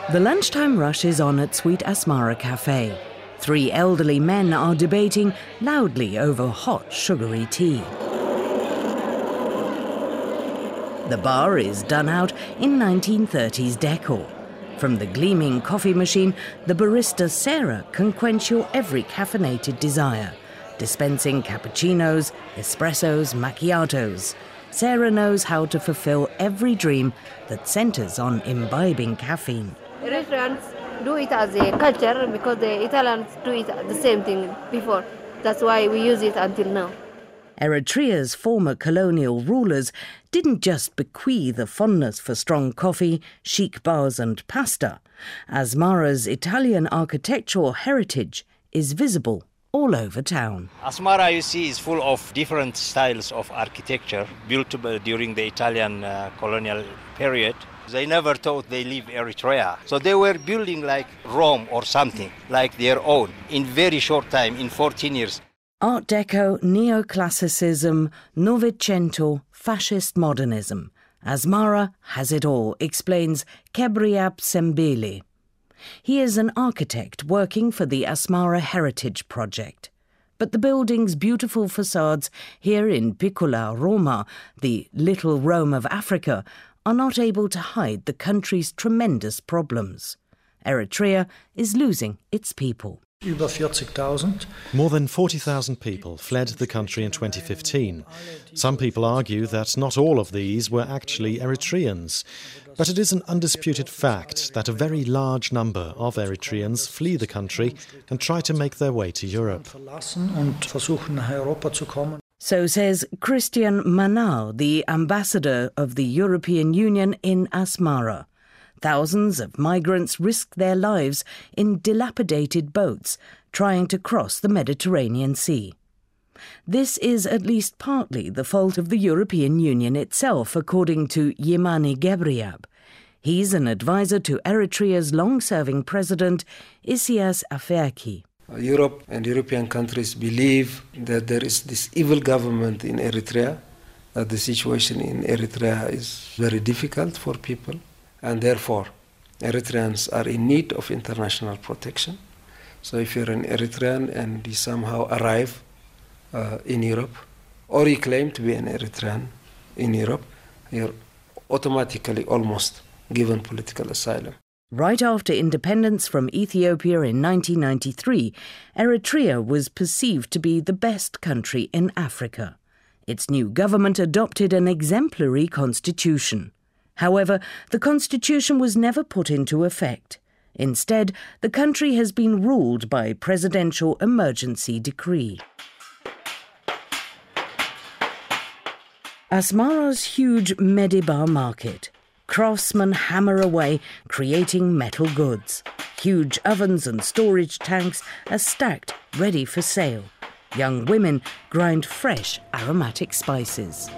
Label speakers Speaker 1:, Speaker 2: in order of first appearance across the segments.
Speaker 1: The lunchtime rush is on at Sweet Asmara Cafe. 3 elderly men are debating loudly over hot, sugary tea. The bar is done out in 1930s decor. From the gleaming coffee machine, the barista Sarah can quench your every caffeinated desire, dispensing cappuccinos, espressos, macchiatos. Sarah knows how to fulfill every dream that centres on imbibing caffeine.
Speaker 2: Eritreans do it as a culture because the Italians do it the same thing before. That's why we use it until now.
Speaker 1: Eritrea's former colonial rulers didn't just bequeath a fondness for strong coffee, chic bars and pasta. Asmara's Italian architectural heritage is visible all over town.
Speaker 3: Asmara, you see, is full of different styles of architecture built during the Italian colonial period. They never thought they leave Eritrea. So they were building like Rome or something, like their own, in very short time, in 14 years.
Speaker 1: Art Deco, neoclassicism, Novecento, fascist modernism. Asmara has it all, explains Kebriab Sembili. He is an architect working for the Asmara Heritage Project. But the building's beautiful facades here in Piccola Roma, the little Rome of Africa, are not able to hide the country's tremendous problems. Eritrea is losing its people.
Speaker 4: More than 40,000 people fled the country in 2015. Some people argue that not all of these were actually Eritreans. But it is an undisputed fact that a very large number of Eritreans flee the country and try to make their way to Europe.
Speaker 1: So says Christian Manal, the ambassador of the European Union in Asmara. Thousands of migrants risk their lives in dilapidated boats trying to cross the Mediterranean Sea. This is at least partly the fault of the European Union itself, according to Yemani Gebriab. He's an advisor to Eritrea's long-serving president, Isaias Afwerki.
Speaker 5: Europe and European countries believe that there is this evil government in Eritrea, that the situation in Eritrea is very difficult for people, and therefore Eritreans are in need of international protection. So if you're an Eritrean and you somehow arrive in Europe, or you claim to be an Eritrean in Europe, you're automatically almost given political asylum.
Speaker 1: Right after independence from Ethiopia in 1993, Eritrea was perceived to be the best country in Africa. Its new government adopted an exemplary constitution. However, the constitution was never put into effect. Instead, the country has been ruled by presidential emergency decree. Asmara's huge Medibar market. Craftsmen hammer away, creating metal goods. Huge ovens and storage tanks are stacked, ready for sale. Young women grind fresh, aromatic spices.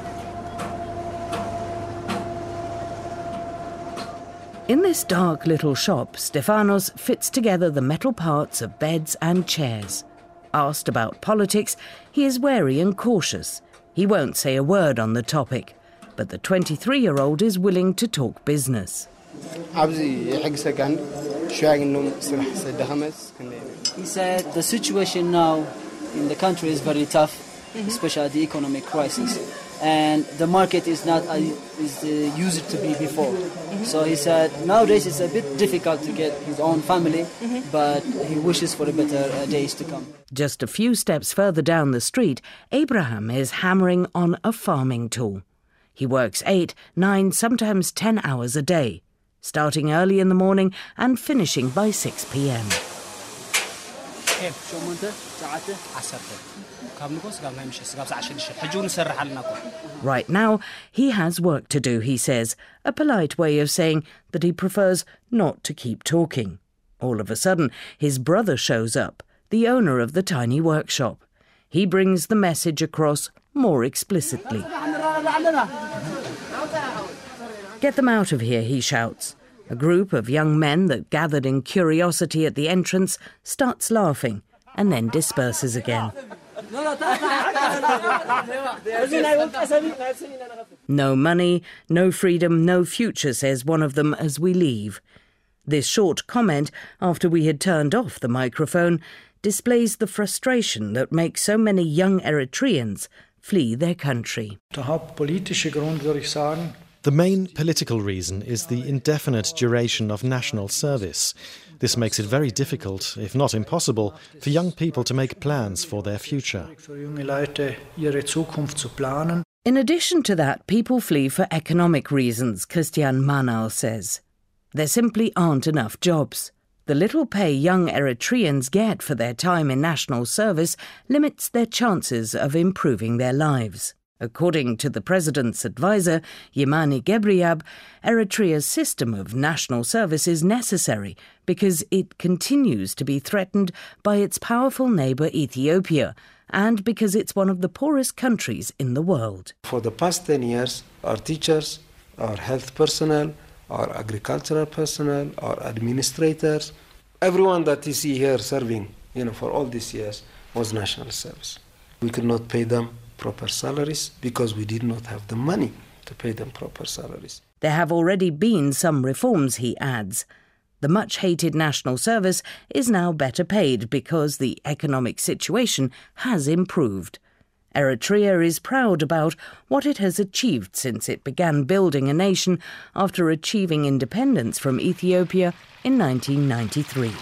Speaker 1: In this dark little shop, Stefanos fits together the metal parts of beds and chairs. Asked about politics, he is wary and cautious. He won't say a word on the topic. But the 23-year-old is willing to talk business.
Speaker 6: He said the situation now in the country is very tough, especially the economic crisis. And the market is not as it used to be before. So he said nowadays it's a bit difficult to get his own family, but he wishes for better days to come.
Speaker 1: Just a few steps further down the street, Abraham is hammering on a farming tool. He works 8, 9, sometimes 10 hours a day, starting early in the morning and finishing by 6 p.m. Right now, he has work to do, he says, a polite way of saying that he prefers not to keep talking. All of a sudden, his brother shows up, the owner of the tiny workshop. He brings the message across more explicitly. Get them out of here, he shouts. A group of young men that gathered in curiosity at the entrance starts laughing and then disperses again. No money, no freedom, no future, says one of them as we leave. This short comment, after we had turned off the microphone, displays the frustration that makes so many young Eritreans flee their country.
Speaker 4: The main political reason is the indefinite duration of national service. This makes it very difficult, if not impossible, for young people to make plans for their future.
Speaker 1: In addition to that, people flee for economic reasons, Christian Manau says. There simply aren't enough jobs. The little pay young Eritreans get for their time in national service limits their chances of improving their lives. According to the president's advisor, Yemane Gebreyab, Eritrea's system of national service is necessary because it continues to be threatened by its powerful neighbour Ethiopia and because it's one of the poorest countries in the world.
Speaker 5: For the past 10 years, our teachers, our health personnel, our agricultural personnel, our administrators, everyone that you see here serving, for all these years was national service. We could not pay them proper salaries because we did not have the money to pay them proper salaries.
Speaker 1: There have already been some reforms, he adds. The much-hated national service is now better paid because the economic situation has improved. Eritrea is proud about what it has achieved since it began building a nation after achieving independence from Ethiopia in 1993.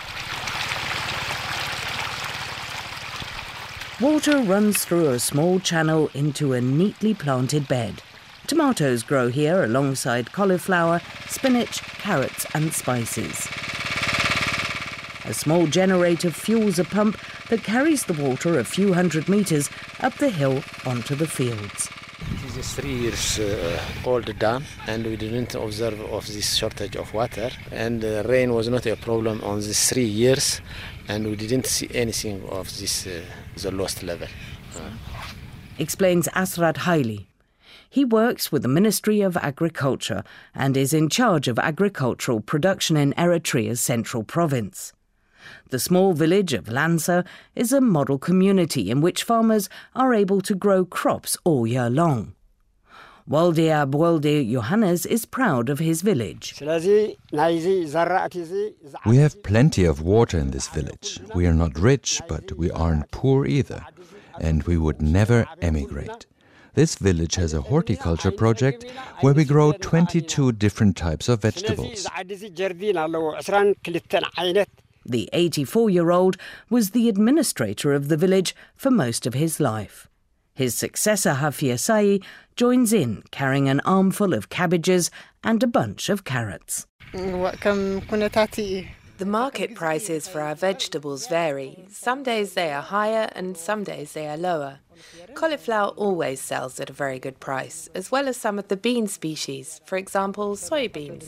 Speaker 1: Water runs through a small channel into a neatly planted bed. Tomatoes grow here alongside cauliflower, spinach, carrots and spices. A small generator fuels a pump that carries the water a few hundred metres up the hill onto the fields.
Speaker 7: It is a 3 years old dam, and we didn't observe of this shortage of water, and rain was not a problem on these 3 years, and we didn't see anything of this the lost level.
Speaker 1: Explains Asrat Haile. He works with the Ministry of Agriculture and is in charge of agricultural production in Eritrea's central province. The small village of Lansa is a model community in which farmers are able to grow crops all year long. Waldeab Walde Johannes is proud of his village.
Speaker 8: We have plenty of water in this village. We are not rich, but we aren't poor either, and we would never emigrate. This village has a horticulture project where we grow 22 different types of vegetables.
Speaker 1: The 84-year-old was the administrator of the village for most of his life. His successor, Hafia Sai, joins in, carrying an armful of cabbages and a bunch of carrots.
Speaker 9: The market prices for our vegetables vary. Some days they are higher and some days they are lower. Cauliflower always sells at a very good price, as well as some of the bean species, for example, soybeans.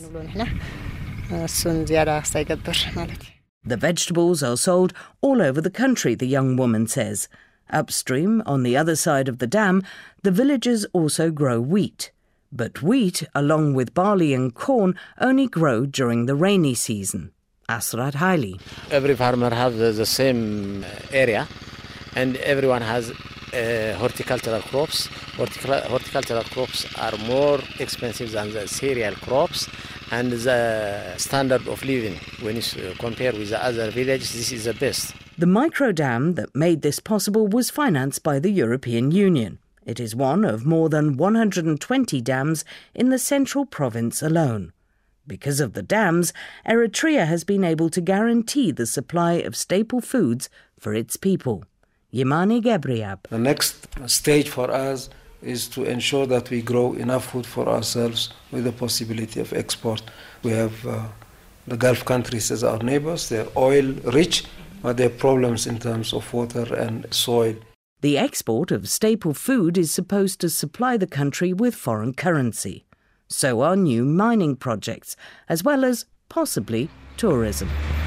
Speaker 1: The vegetables are sold all over the country, the young woman says. Upstream, on the other side of the dam, the villagers also grow wheat. But wheat, along with barley and corn, only grow during the rainy season. Asrat Haile.
Speaker 7: Every farmer has the same area, and everyone has horticultural crops. Horticultural crops are more expensive than the cereal crops, and the standard of living, when you compare with the other villages, this is the best.
Speaker 1: The micro-dam that made this possible was financed by the European Union. It is one of more than 120 dams in the central province alone. Because of the dams, Eritrea has been able to guarantee the supply of staple foods for its people. Yemane Gebreyab.
Speaker 5: The next stage for us is to ensure that we grow enough food for ourselves with the possibility of export. We have the Gulf countries as our neighbors. They're oil-rich, but there are problems in terms of water and soil.
Speaker 1: The export of staple food is supposed to supply the country with foreign currency. So are new mining projects, as well as, possibly, tourism.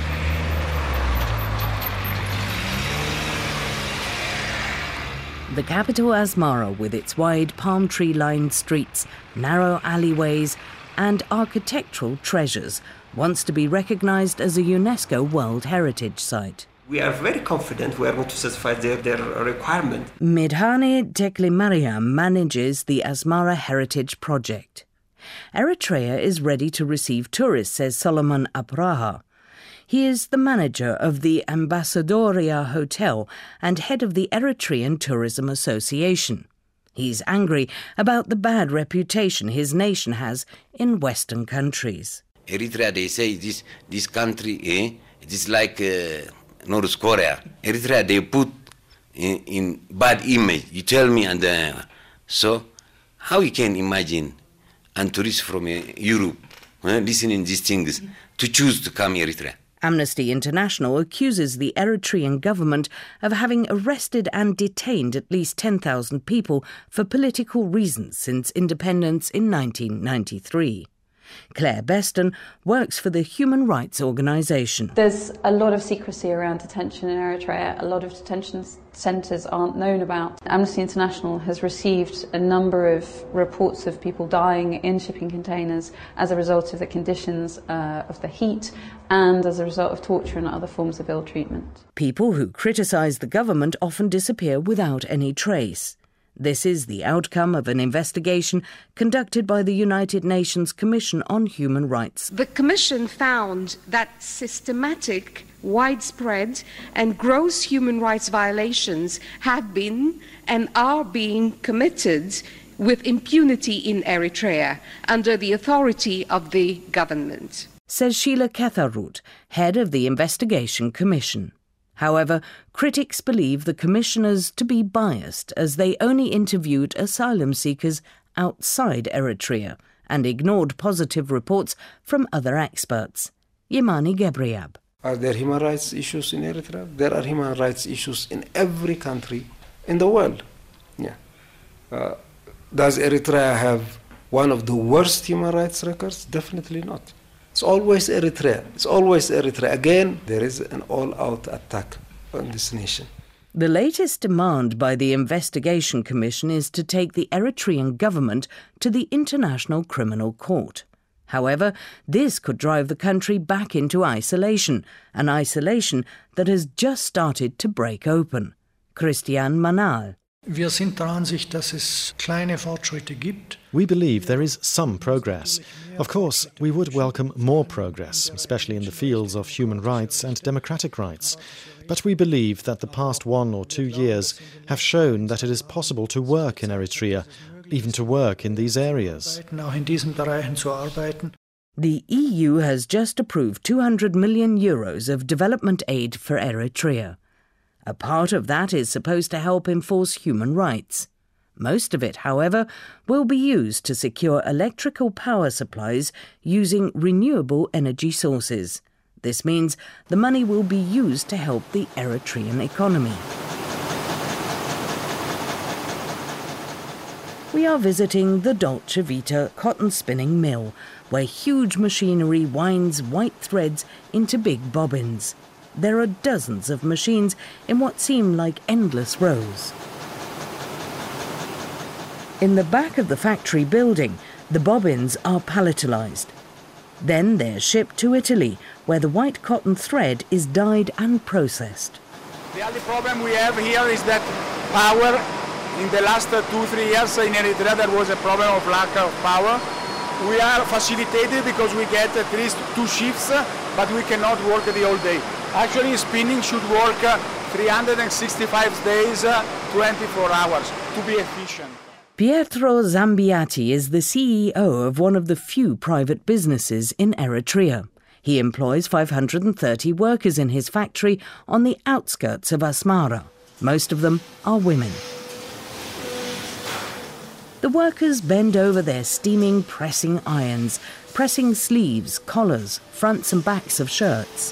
Speaker 1: The capital Asmara, with its wide palm tree-lined streets, narrow alleyways and architectural treasures, wants to be recognised as a UNESCO World Heritage Site.
Speaker 10: We are very confident we are going to satisfy their requirement.
Speaker 1: Midhane Tekle Mariam manages the Asmara Heritage Project. Eritrea is ready to receive tourists, says Solomon Abraha. He is the manager of the Ambassadoria Hotel and head of the Eritrean Tourism Association. He's angry about the bad reputation his nation has in Western countries.
Speaker 11: Eritrea, they say this country, it is like North Korea. Eritrea, they put in bad image. You tell me, and so how you can imagine and tourists from Europe listening these things to choose to come Eritrea?
Speaker 1: Amnesty International accuses the Eritrean government of having arrested and detained at least 10,000 people for political reasons since independence in 1993. Claire Beston works for the Human Rights Organization.
Speaker 12: There's a lot of secrecy around detention in Eritrea. A lot of detention centres aren't known about. Amnesty International has received a number of reports of people dying in shipping containers as a result of the conditions of the heat and as a result of torture and other forms of ill treatment.
Speaker 1: People who criticise the government often disappear without any trace. This is the outcome of an investigation conducted by the United Nations Commission on Human Rights.
Speaker 13: The Commission found that systematic, widespread and gross human rights violations have been and are being committed with impunity in Eritrea under the authority of the government,
Speaker 1: says Sheila Ketharut, head of the Investigation Commission. However, critics believe the commissioners to be biased as they only interviewed asylum seekers outside Eritrea and ignored positive reports from other experts. Yemani Gebriab.
Speaker 5: Are there human rights issues in Eritrea? There are human rights issues in every country in the world. Yeah. Does Eritrea have one of the worst human rights records? Definitely not. It's always Eritrea. It's always Eritrea. Again, there is an all-out attack on this nation.
Speaker 1: The latest demand by the Investigation Commission is to take the Eritrean government to the International Criminal Court. However, this could drive the country back into isolation, an isolation that has just started to break open. Christian Manal.
Speaker 14: Wir sind der Ansicht, dass es kleine Fortschritte gibt.
Speaker 4: We believe there is some progress. Of course, we would welcome more progress, especially in the fields of human rights and democratic rights. But we believe that the past 1 or 2 years have shown that it is possible to work in Eritrea, even to work in these areas.
Speaker 1: The EU has just approved €200 million of development aid for Eritrea. A part of that is supposed to help enforce human rights. Most of it, however, will be used to secure electrical power supplies using renewable energy sources. This means the money will be used to help the Eritrean economy. We are visiting the Dolce Vita cotton spinning mill, where huge machinery winds white threads into big bobbins. There are dozens of machines in what seem like endless rows. In the back of the factory building, the bobbins are palletized. Then they're shipped to Italy, where the white cotton thread is dyed and processed.
Speaker 15: The only problem we have here is that power, in the last 2-3 years in Eritrea there was a problem of lack of power. We are facilitated because we get at least 2 shifts, but we cannot work the whole day. Actually, spinning should work 365 days, 24 hours to be efficient.
Speaker 1: Pietro Zambiati is the CEO of one of the few private businesses in Eritrea. He employs 530 workers in his factory on the outskirts of Asmara. Most of them are women. The workers bend over their steaming pressing irons, pressing sleeves, collars, fronts and backs of shirts.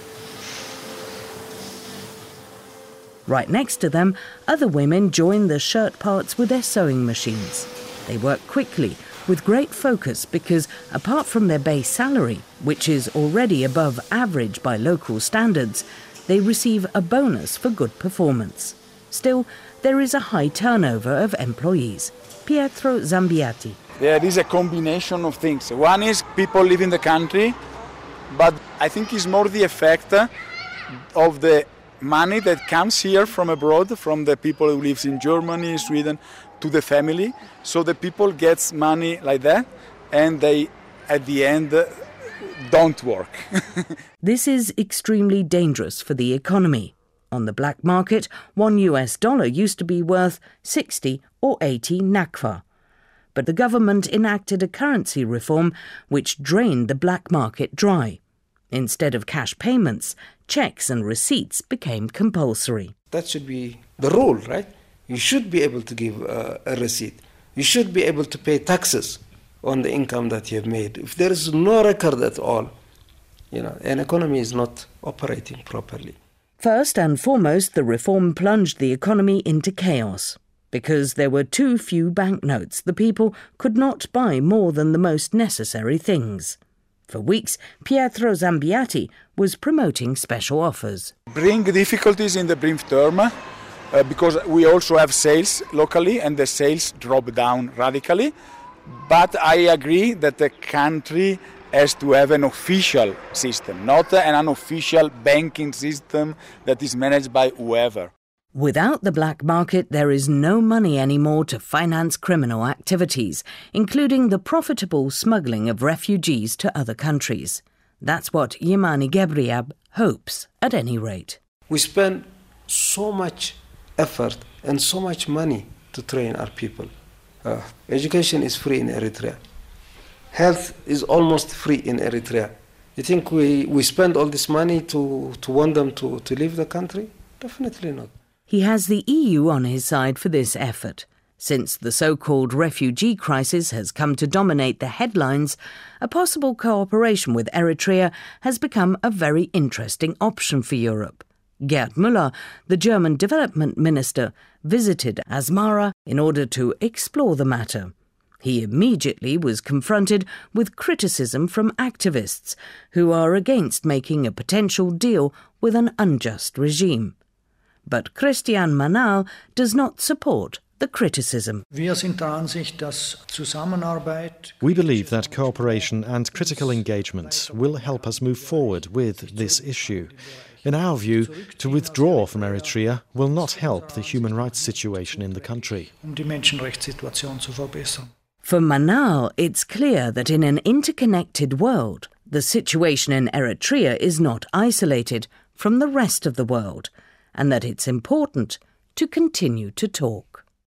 Speaker 1: Right next to them, other women join the shirt parts with their sewing machines. They work quickly, with great focus, because apart from their base salary, which is already above average by local standards, they receive a bonus for good performance. Still, there is a high turnover of employees. Pietro Zambiati.
Speaker 15: There is a combination of things. One is people live in the country, but I think it's more the effect of the money that comes here from abroad, from the people who live in Germany, Sweden, to the family. So the people get money like that. and they, at the end, don't work.
Speaker 1: This is extremely dangerous for the economy. On the black market, $1 used to be worth 60 or 80 nakfa. But the government enacted a currency reform which drained the black market dry. Instead of cash payments, checks and receipts became compulsory.
Speaker 5: That should be the rule, right? You should be able to give a receipt. You should be able to pay taxes on the income that you have made. If there is no record at all, an economy is not operating properly.
Speaker 1: First and foremost, the reform plunged the economy into chaos. Because there were too few banknotes, the people could not buy more than the most necessary things. For weeks, Pietro Zambiati was promoting special offers.
Speaker 15: Bring difficulties in the brief term, because we also have sales locally and the sales drop down radically. But I agree that the country has to have an official system, not an unofficial banking system that is managed by whoever.
Speaker 1: Without the black market, there is no money anymore to finance criminal activities, including the profitable smuggling of refugees to other countries. That's what Yemani Gebriab hopes, at any rate.
Speaker 5: We spend so much effort and so much money to train our people. Education is free in Eritrea. Health is almost free in Eritrea. You think we spend all this money to want them to leave the country? Definitely not.
Speaker 1: He has the EU on his side for this effort. Since the so-called refugee crisis has come to dominate the headlines, a possible cooperation with Eritrea has become a very interesting option for Europe. Gerd Müller, the German development minister, visited Asmara in order to explore the matter. He immediately was confronted with criticism from activists who are against making a potential deal with an unjust regime. But Christian Manal does not support the criticism.
Speaker 14: We believe
Speaker 4: that cooperation and critical engagement will help us move forward with this issue. In our view, to withdraw from Eritrea will not help the human rights situation in the country.
Speaker 1: For Manal, it's clear that in an interconnected world, the situation in Eritrea is not isolated from the rest of the world, and that it's important to continue to talk.